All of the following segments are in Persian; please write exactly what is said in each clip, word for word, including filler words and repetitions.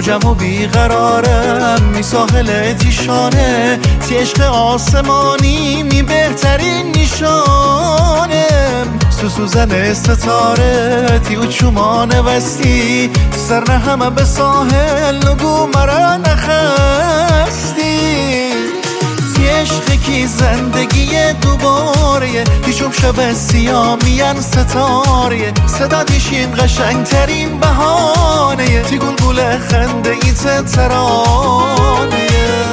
موجم و بیقرارم می ساحل تیشانه، تی عشق آسمانی می بهترین نشانم. سوزن ستاره تی اوچومان وستی، سر نه همه به ساحل نگو مرا نخستی. تی عشق کی زندگی دوباره، هیچم شب سیاه میان ستاره، صدا دیشین قشنگ ترین بهانه، تی گلگل خنده ایت ترانه.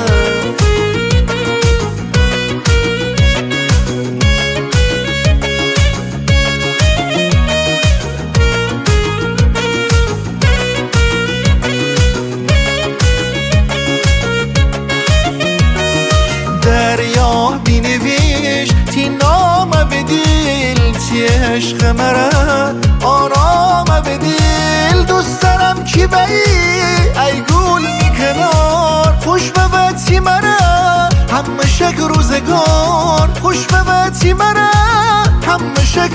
دریا بینویش تی نام بدیل، تی عشق مرا آرام بدیل. دوست دارم کی بایی ای گل می کنار، خوش ببتی مرا همه شک روزگار، خوش ببتی مرا همه شک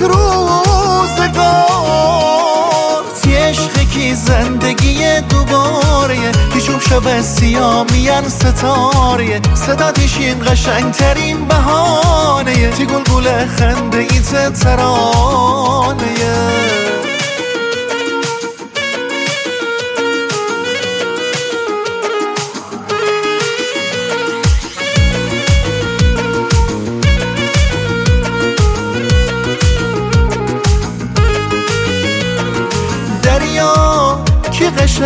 روزگار. تی عشق کی زندگی دوباره، هیچم شب سیاه میان ستاره، صدا دیشین قشنگ ترین بهانه، تی گلگل خنده ایت ترانه. دریا کی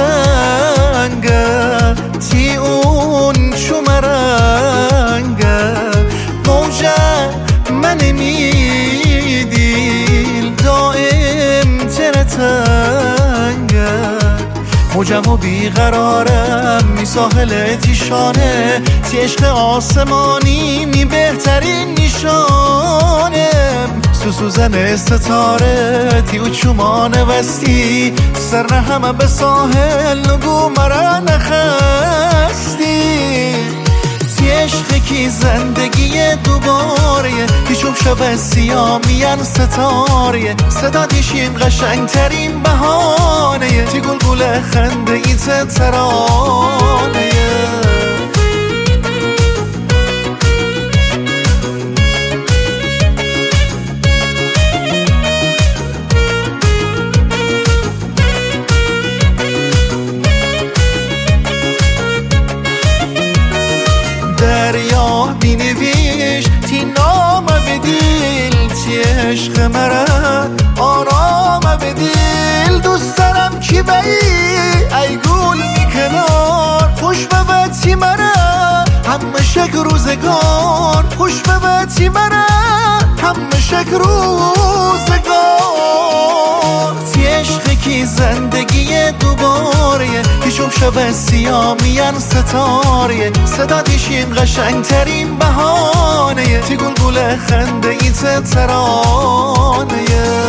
قشنگه تی اون چو مرنگه، موجه من میدیل دائم ترتنگه. موجم و بیقرارم می ساحل تیشانه، تی عشق آسمانی می بهترین نشانم. سوزن ستاره تی اوچومان وستی، سر نه همه به ساحل نگو مرا نخستی. تی عشق کی زندگی دوباره، هیچم شب سیاه میان ستاره، صدا دیشین قشنگ ترین بهانه، تی گلگل خنده ایت ترانه. دریا بینویش تی نام بدیل، تی عشق مرا آرام بدیل. دوست دارم کی بایی ای گل می کنار، خوش ببتی مرا همه شک روزگار، خوش ببتی مرا همه شک روزگار. تی عشق کی زندگی دوباره، هیچم شب سیاه میان ستاره، صدا دیشین قشنگ ترین بهانه، تی گلگل خنده ایت ترانه.